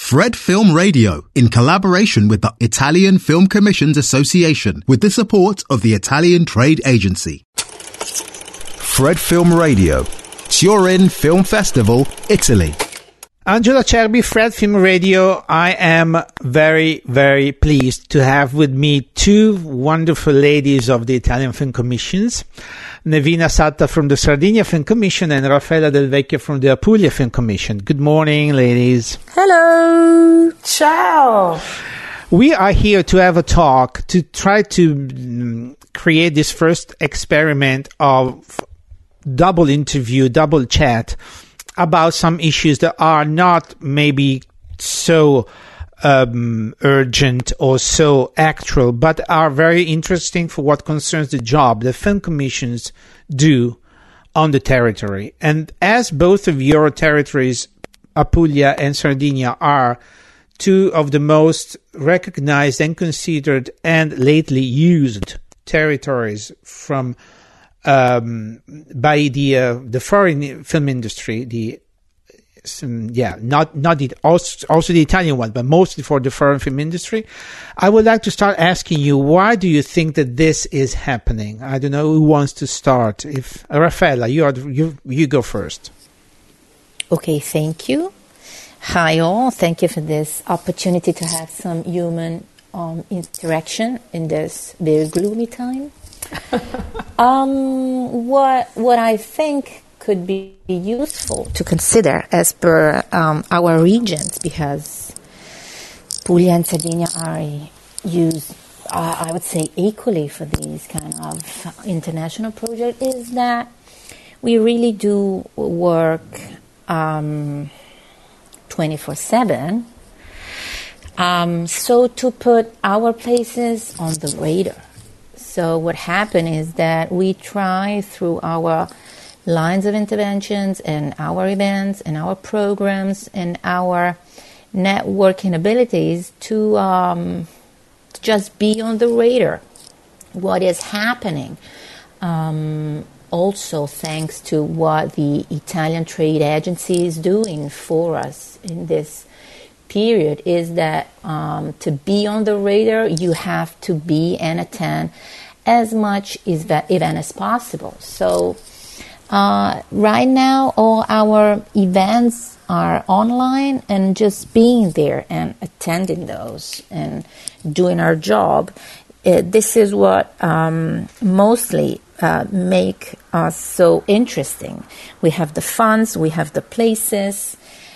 Fred Film Radio, in collaboration with the Italian Film Commissions Association, with the support of the Italian Trade Agency. Fred Film Radio, Turin Film Festival, Italy. Angelo Cerbi, Fred Film Radio. I am very, very pleased to have with me two wonderful ladies of the Italian Film Commissions, Nevina Satta from the Sardinia Film Commission and Raffaella Del Vecchio from the Apulia Film Commission. Good morning, ladies. Hello. Ciao. We are here to have a talk to try to create this first experiment of double interview, double chat about some issues that are not maybe so urgent or so actual, but are very interesting for what concerns the job the film commissions do on the territory. And as both of your territories, Apulia and Sardinia, are two of the most recognized and considered and lately used territories from by the foreign film industry, also the Italian one, but mostly for the foreign film industry. I would like to start asking you, why do you think that this is happening? I don't know who wants to start. If Raffaella, you go first. Okay, thank you. Hi all, thank you for this opportunity to have some human interaction in this very gloomy time. What I think could be useful to consider as per our regions, because Puglia and Sardinia are used, I would say, equally for these kind of international projects, is that we really do work 24/7. So to put our places on the radar. So what happened is that we try through our lines of interventions and our events and our programs and our networking abilities to just be on the radar. What is happening? Also thanks to what the Italian Trade Agency is doing for us in this period, is that to be on the radar, you have to be and attend as much event as possible. So right now, all our events are online, and just being there and attending those and doing our job, this is what mostly make us so interesting. We have the funds, we have the places.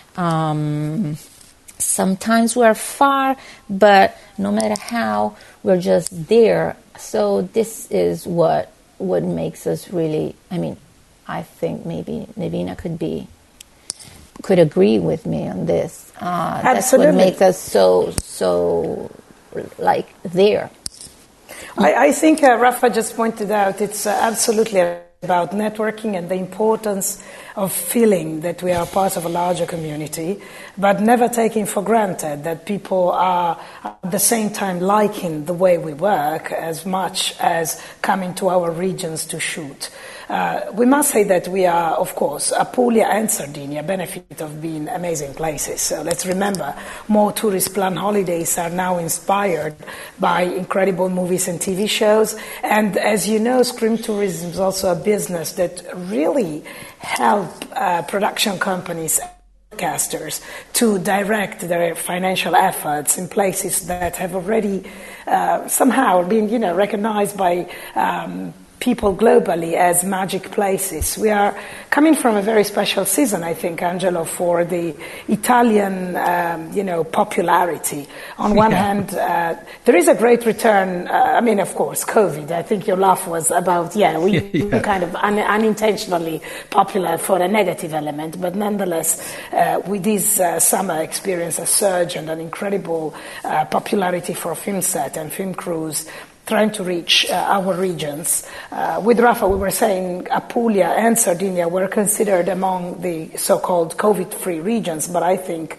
Sometimes we're far, but no matter how, we're just there. So this is what makes us really, I think maybe Nevina could agree with me on this. That's what makes us so like there. I think Rafa just pointed out it's absolutely about networking and the importance of feeling that we are part of a larger community, but never taking for granted that people are at the same time liking the way we work as much as coming to our regions to shoot. We must say that we are, of course, Apulia and Sardinia benefit of being amazing places. So let's remember, more tourist planned holidays are now inspired by incredible movies and TV shows. And as you know, Scream Tourism is also a business that really help production companies, broadcasters, to direct their financial efforts in places that have already somehow been, recognized by people globally as magic places. We are coming from a very special season, I think, Angelo, for the Italian, popularity. On one hand, there is a great return. Of course, COVID. I think your laugh was about, we were kind of unintentionally popular for a negative element, but nonetheless, we this summer experienced a surge and an incredible popularity for film set and film crews trying to reach our regions. With Rafa, we were saying Apulia and Sardinia were considered among the so-called COVID-free regions, but I think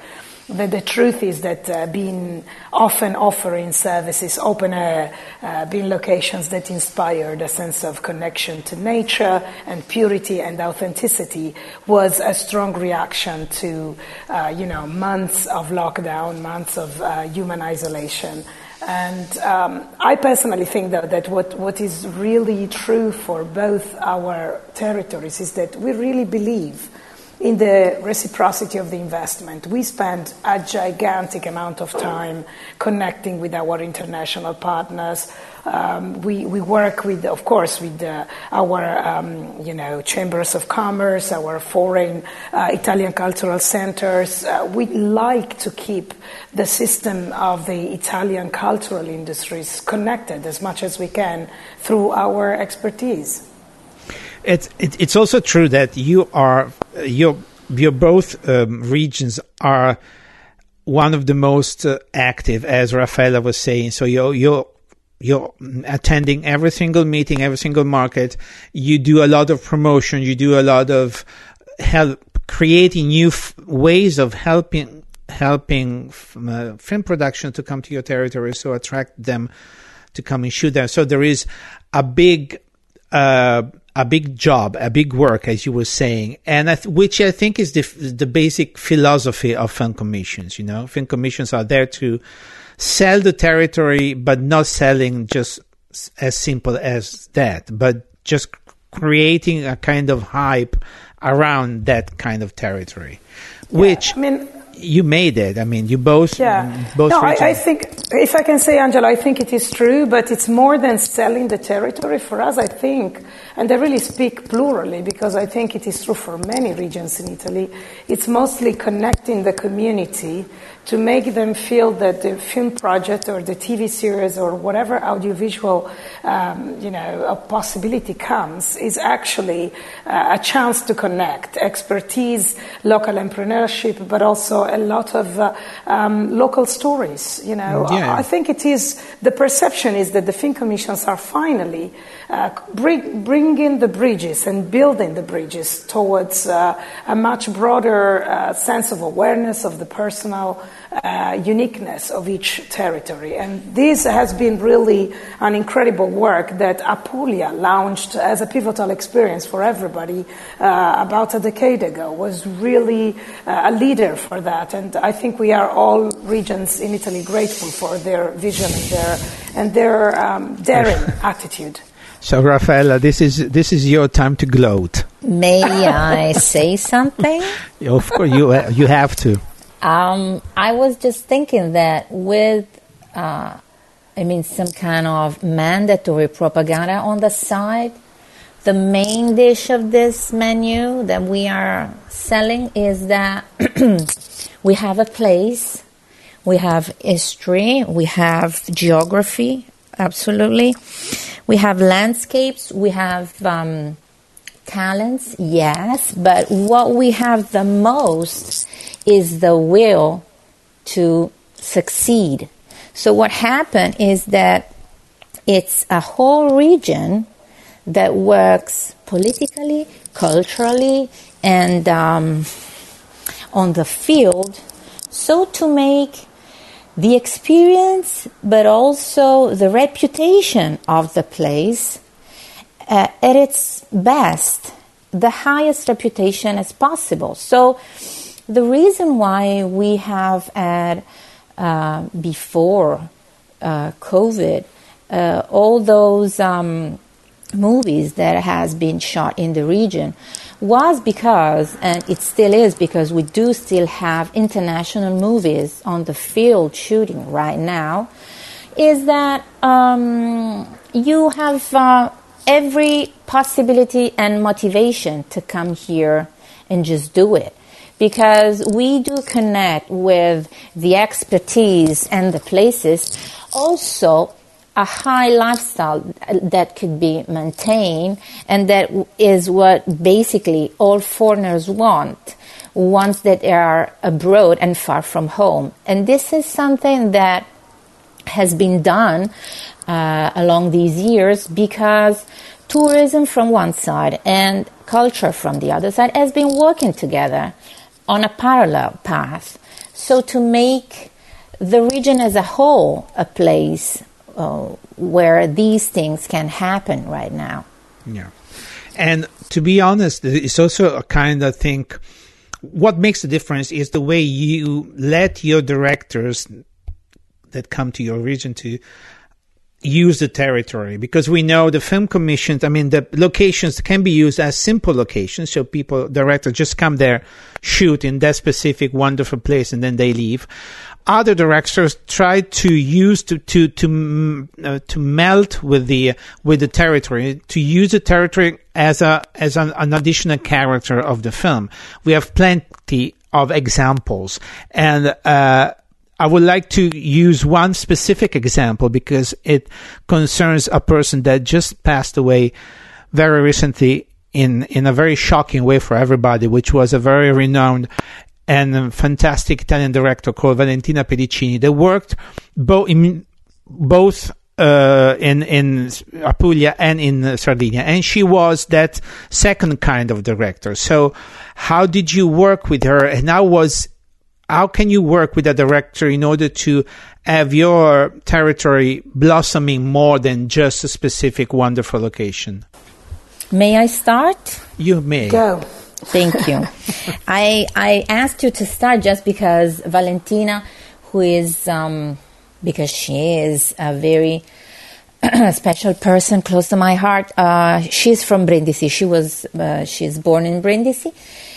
The truth is that being often offering services, open air, being locations that inspired a sense of connection to nature and purity and authenticity was a strong reaction to, months of lockdown, months of human isolation. And I personally think, though, that what is really true for both our territories is that we really believe in the reciprocity of the investment. We spend a gigantic amount of time connecting with our international partners. We work with, of course, with our chambers of commerce, our foreign Italian cultural centers. We like to keep the system of the Italian cultural industries connected as much as we can through our expertise. It's also true that your both regions are one of the most active, as Raffaella was saying. So you're attending every single meeting, every single market. You do a lot of promotion. You do a lot of creating new ways of helping film production to come to your territory, so attract them to come and shoot there. So there is a big job, a big work, as you were saying, and which I think is the basic philosophy of film commissions. Film commissions are there to sell the territory, but not selling just as simple as that, but just creating a kind of hype around that kind of territory, which you made it. I mean, you both. Yeah. Both. No, I think, if I can say, Angela, I think it is true, but it's more than selling the territory for us. I think, and I really speak plurally because I think it is true for many regions in Italy. It's mostly connecting the community to make them feel that the film project or the TV series or whatever audiovisual, possibility comes is actually a chance to connect expertise, local entrepreneurship, but also a lot of local stories. I think it is, the perception is that the film commissions are finally bringing the bridges and building the bridges towards a much broader sense of awareness of the personal uniqueness of each territory. And this has been really an incredible work that Apulia launched as a pivotal experience for everybody about a decade ago, was really a leader for that. And I think we are all regions in Italy grateful for their vision and their daring attitude. So, Raffaella, this is your time to gloat. May I say something? Of course, you have to. I was just thinking that with, some kind of mandatory propaganda on the side, the main dish of this menu that we are selling is that we have a place, we have history, we have geography, absolutely. We have landscapes, we have talents, yes, but what we have the most is the will to succeed. So what happened is that it's a whole region that works politically, culturally, and on the field, so to make the experience, but also the reputation of the place at its best, the highest reputation as possible. So the reason why we have had, before COVID, all those movies that has been shot in the region was because, and it still is because we do still have international movies on the field shooting right now, is that you have every possibility and motivation to come here and just do it. Because we do connect with the expertise and the places, also a high lifestyle that could be maintained, and that is what basically all foreigners want once that they are abroad and far from home. And this is something that has been done along these years, because tourism from one side and culture from the other side has been working together on a parallel path. So to make the region as a whole a place where these things can happen right now. Yeah. And to be honest, it's also a kind of thing, what makes the difference is the way you let your directors that come to your region to use the territory, because we know the film commissions, the locations can be used as simple locations, so directors just come there, shoot in that specific wonderful place, and then they leave. Other directors try to use to melt with the territory, to use the territory as an additional character of the film. We have plenty of examples, and I would like to use one specific example because it concerns a person that just passed away very recently in a very shocking way for everybody, which was a very renowned and fantastic Italian director called Valentina Pedicini. They worked both in Apulia and in Sardinia, and she was that second kind of director. So how did you work with her, and how can you work with a director in order to have your territory blossoming more than just a specific wonderful location? May I start? You may. Go. Thank you. I asked you to start just because Valentina, who is, because she is a very special person close to my heart, she's from Brindisi. She's born in Brindisi,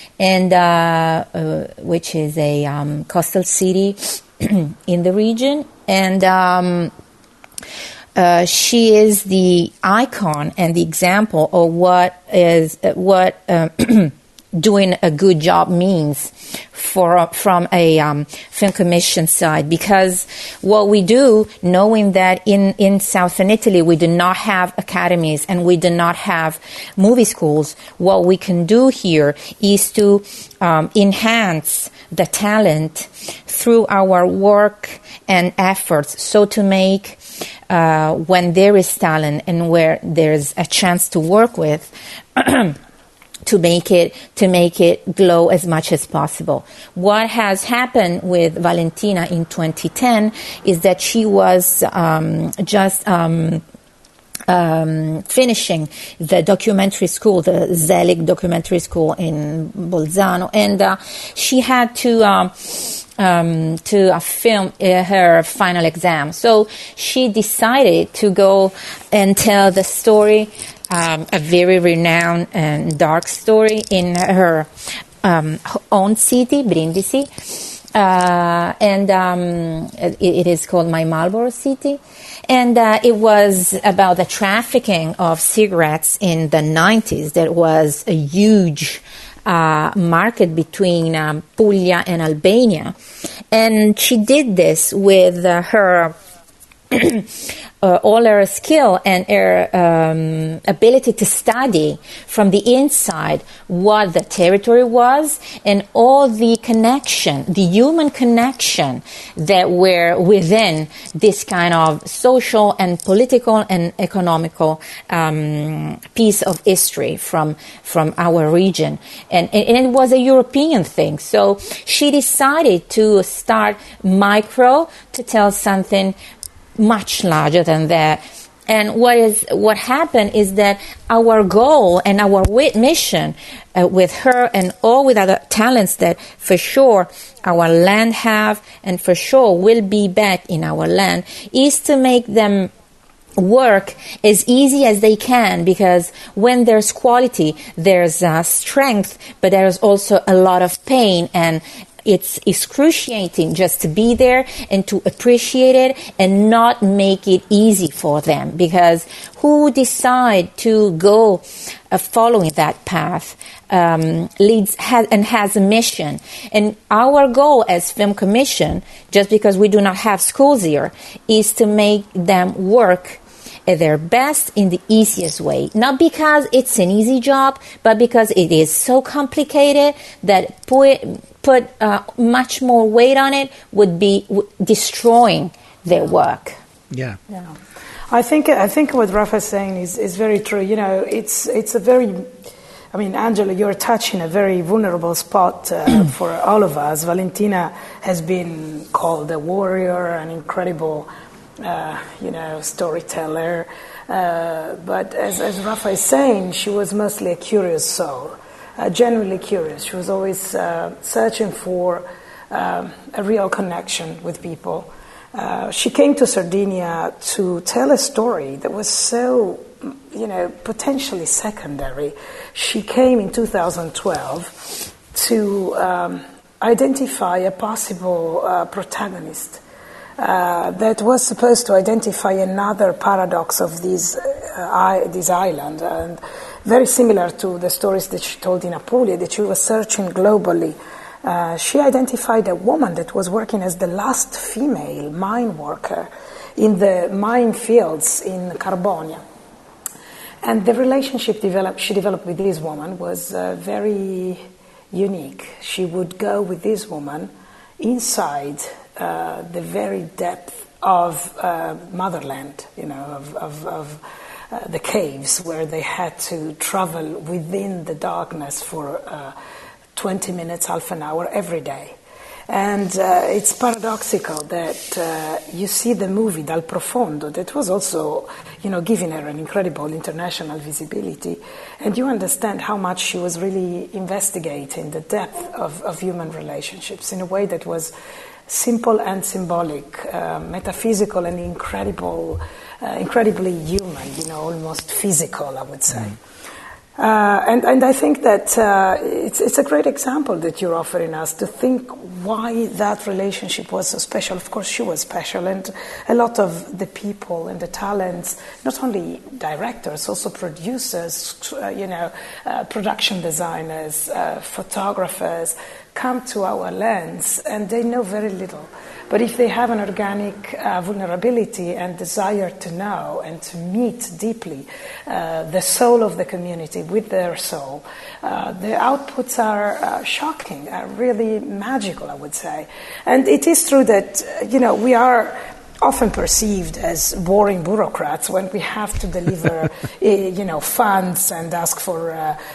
and which is a coastal city in the region, and she is the icon and the example of what doing a good job means from a film commission side, because what we do, knowing that in southern Italy we do not have academies and we do not have movie schools, what we can do here is to enhance the talent through our work and efforts, so to make when there is talent and where there's a chance to work with to make it glow as much as possible. What has happened with Valentina in 2010 is that she was just finishing the documentary school, the Zelig documentary school in Bolzano, and she had to film her final exam. So she decided to go and tell the story, a very renowned and dark story in her own city, Brindisi, and it is called My Marlborough City. And it was about the trafficking of cigarettes in the 90s. There was a huge market between Puglia and Albania. And she did this with her all her skill and her ability to study from the inside what the territory was and all the connection, the human connection that were within this kind of social and political and economical piece of history from our region. And it was a European thing. So she decided to start micro to tell something much larger than that. And what happened is that our goal and our mission with her and all with other talents that for sure our land have and for sure will be back in our land is to make them work as easy as they can, because when there's quality, there's strength, but there's also a lot of pain, and it's excruciating just to be there and to appreciate it and not make it easy for them, because who decide to go following that path has a mission. And our goal as Film Commission, just because we do not have schools here, is to make them work at their best in the easiest way. Not because it's an easy job, but because it is so complicated that put much more weight on it would be destroying their work. Yeah. I think what Rafa is saying is very true. You know, it's a very I mean, Angelo, you're touching a very vulnerable spot for all of us. Valentina has been called a warrior, an incredible, storyteller. But as Rafa is saying, she was mostly a curious soul, genuinely curious. She was always searching for a real connection with people. She came to Sardinia to tell a story that was so, potentially secondary. She came in 2012 to identify a possible protagonist that was supposed to identify another paradox of this island, and very similar to the stories that she told in Apulia, that she was searching globally. She identified a woman that was working as the last female mine worker in the mine fields in Carbonia. And the relationship she developed with this woman was very unique. She would go with this woman inside the very depth of motherland, of the caves, where they had to travel within the darkness for 20 minutes, half an hour every day. And it's paradoxical that you see the movie Dal Profondo, that was also, giving her an incredible international visibility, and you understand how much she was really investigating the depth of human relationships in a way that was simple and symbolic, metaphysical and incredibly human, almost physical, I would say. And I think that it's a great example that you're offering us to think why that relationship was so special. Of course, she was special, and a lot of the people and the talents, not only directors, also producers, production designers, photographers, come to our lands and they know very little. But if they have an organic vulnerability and desire to know and to meet deeply the soul of the community with their soul, the outputs are shocking, are really magical, I would say. And it is true that, we are often perceived as boring bureaucrats when we have to deliver, funds and ask for,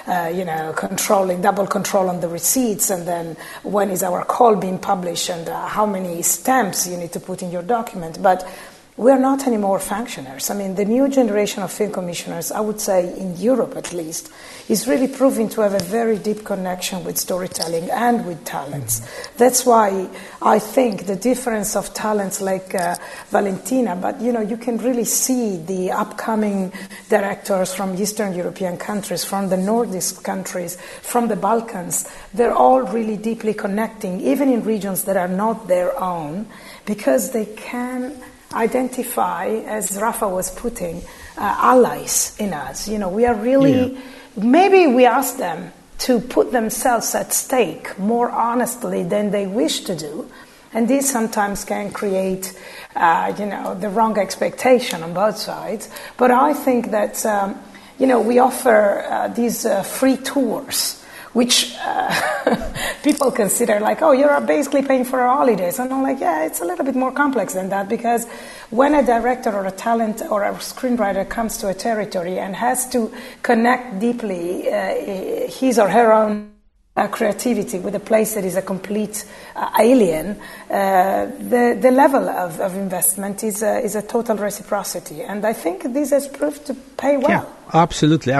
double control on the receipts, and then when is our call being published, and how many stamps you need to put in your document. But we're not anymore functionaries. I mean, the new generation of film commissioners, I would say in Europe at least, is really proving to have a very deep connection with storytelling and with talents. Mm-hmm. That's why I think the difference of talents like Valentina, but you can really see the upcoming directors from Eastern European countries, from the Nordic countries, from the Balkans. They're all really deeply connecting, even in regions that are not their own, because they can identify, as Rafa was putting, allies in us. We are really, maybe we ask them to put themselves at stake more honestly than they wish to do. And this sometimes can create, the wrong expectation on both sides. But I think that, we offer these free tours, which people consider like, you're basically paying for our holidays. And I'm like, it's a little bit more complex than that, because when a director or a talent or a screenwriter comes to a territory and has to connect deeply his or her own creativity with a place that is a complete alien, the level of investment is a total reciprocity. And I think this has proved to pay well. Yeah, absolutely.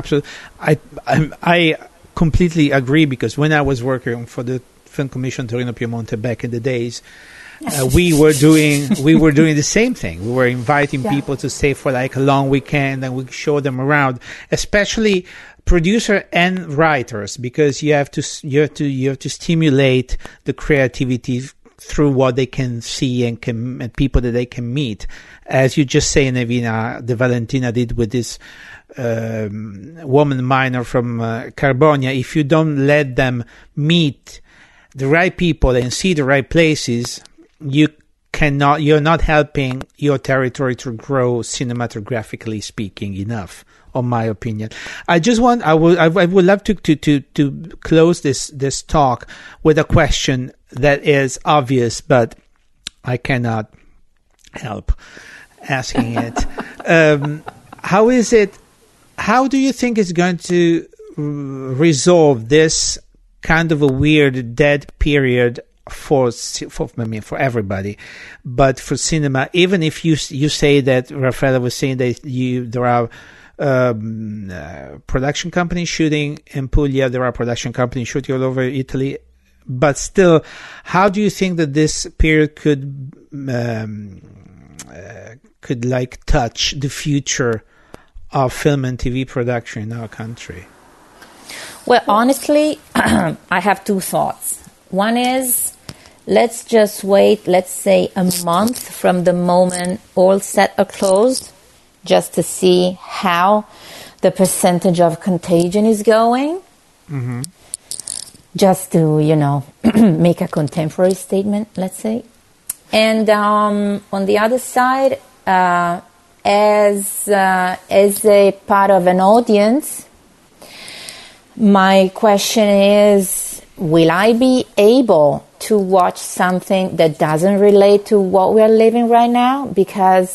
I completely agree, because when I was working for the Film Commission Torino Piemonte back in the days, we were doing the same thing. We were inviting people to stay for like a long weekend, and we show them around, especially producer and writers, because you have to stimulate the creativity through what they can see and people that they can meet. As you just say, Nevina, the Valentina did with this woman miner from Carbonia. If you don't let them meet the right people and see the right places, you're not helping your territory to grow cinematographically speaking enough, in my opinion. I would love to close this talk with a question that is obvious, but I cannot help asking it. How do you think it's going to resolve this kind of a weird dead period for everybody, but for cinema, even if you say that Raffaella was saying that there are production companies shooting in Puglia, there are production companies shooting all over Italy, but still, how do you think that this period could like touch the future of film and TV production in our country? Well, honestly, I have two thoughts. One is, let's just wait, let's say a month from the moment all sets are closed, just to see how the percentage of contagion is going. Mm-hmm. Just to, make a contemporary statement, let's say. And on the other side, as a part of an audience, my question is, will I be able to watch something that doesn't relate to what we are living right now? Because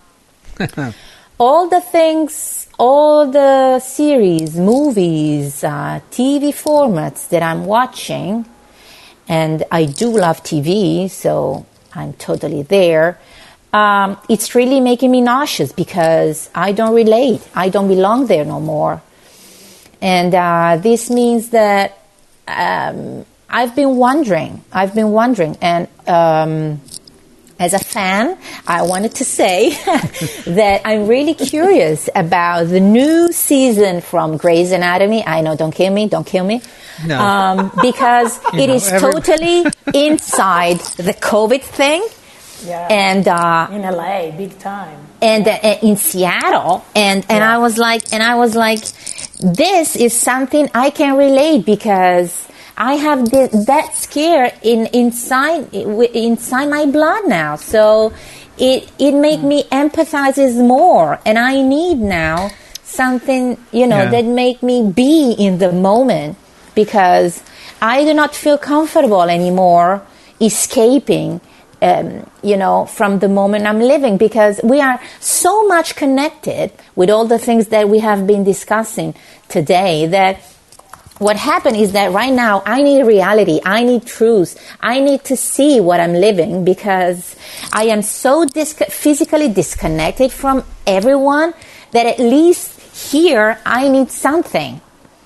all the things, all the series, movies, TV formats that I'm watching, and I do love TV, so I'm totally there, it's really making me nauseous because I don't relate. I don't belong there no more. And this means that I've been wondering, and as a fan, I wanted to say that I'm really curious about the new season from Grey's Anatomy. I know, don't kill me. No. Because it is totally inside the COVID thing. Yeah. And in LA, big time. And in Seattle, and I was like, this is something I can relate because I have that scare inside my blood now. So it made me empathize more, and I need now something that make me be in the moment, because I do not feel comfortable anymore escaping from the moment I'm living, because we are so much connected with all the things that we have been discussing today, that what happened is that right now I need reality, I need truth, I need to see what I'm living, because I am so physically disconnected from everyone that at least here I need something.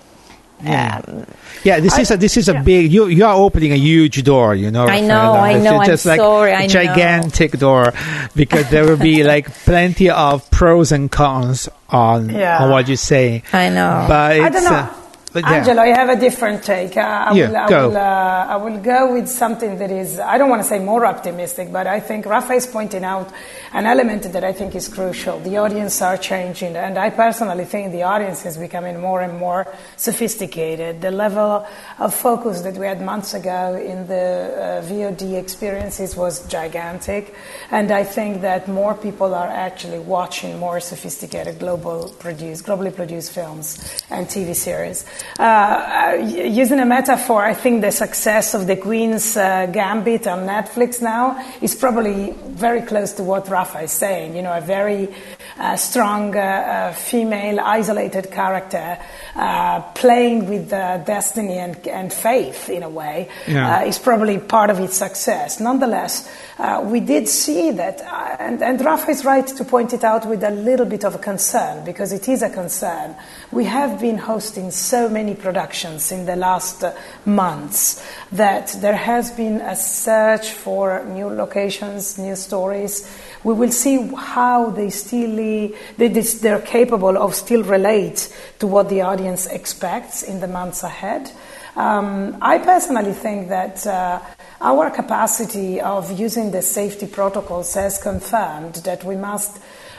This is a big. You are opening a huge door. I know. I'm just like sorry. A gigantic door, because there will be like plenty of pros and cons on what you say. I know, but I don't know. Angelo, I have a different take. I will go with something that is, I don't want to say more optimistic, but I think Rafa is pointing out an element that I think is crucial. The audience are changing, and I personally think the audience is becoming more and more sophisticated. The level of focus that we had months ago in the VOD experiences was gigantic, and I think that more people are actually watching more sophisticated globally produced films and TV series. Using a metaphor, I think the success of the Queen's Gambit on Netflix now is probably very close to what Rafa is saying. A very strong female isolated character playing with destiny and faith in a way is probably part of its success. Nonetheless, we did see that, and Rafa is right to point it out with a little bit of a concern, because it is a concern. We have been hosting so many productions in the last months that there has been a search for new locations, new stories. We will see how they're capable of still relate to what the audience expects in the months ahead. I personally think that our capacity of using the safety protocols has confirmed that we must,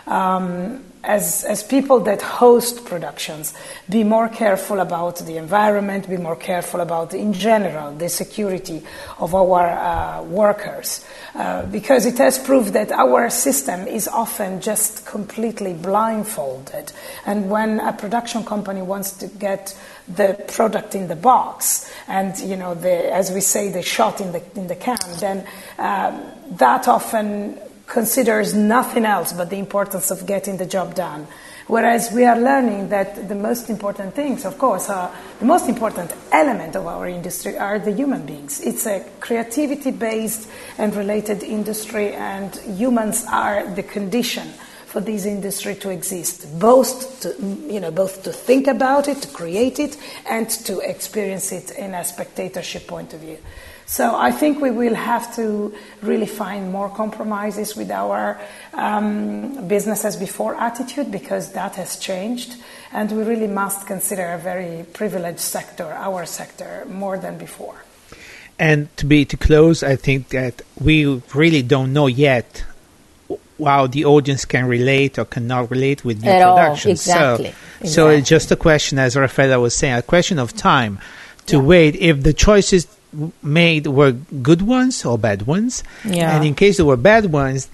as people that host productions, be more careful about the environment, be more careful about, in general, the security of our workers. Because it has proved that our system is often just completely blindfolded. And when a production company wants to get the product in the box, and as we say, the shot in the can, then that often considers nothing else but the importance of getting the job done. Whereas we are learning that the most important things, of course, the most important element of our industry are the human beings. It's a creativity-based and related industry, and humans are the condition for this industry to exist, both to think about it, to create it, and to experience it in a spectatorship point of view. So I think we will have to really find more compromises with our business as before attitude, because that has changed, and we really must consider a very privileged sector, our sector, more than before. And to close, I think that we really don't know yet how the audience can relate or cannot relate with new productions. Exactly. So it's just a question, as Raffaella was saying, a question of time to wait if the choices made were good ones or bad ones. Yeah. And in case there were bad ones,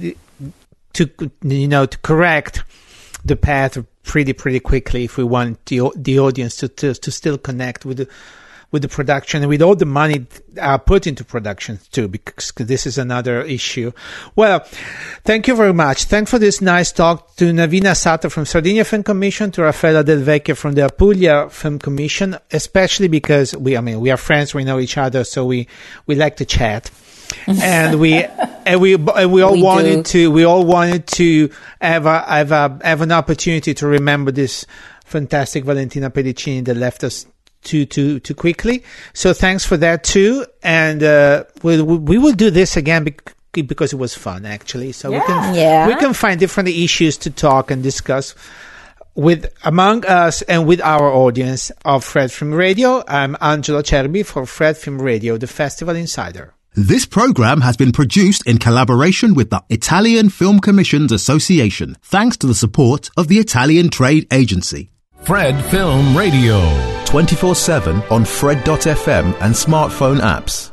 to correct the path pretty quickly if we want the audience to still connect with the production and with all the money put into production too, because this is another issue. Well, thank you very much. Thanks for this nice talk to Navina Sato from Sardinia Film Commission, to Raffaella Del Vecchio from the Apulia Film Commission, especially because we are friends, we know each other, so we like to chat. And we all wanted to have an opportunity to remember this fantastic Valentina Pedicini that left us too quickly. So thanks for that too. And we will do this again because it was fun, actually. So we can find different issues to talk and discuss among us and with our audience of Fred Film Radio. I'm Angelo Cerbi for Fred Film Radio, the Festival Insider. This program has been produced in collaboration with the Italian Film Commissions Association, thanks to the support of the Italian Trade Agency. Fred Film Radio. 24/7 on Fred.fm and smartphone apps.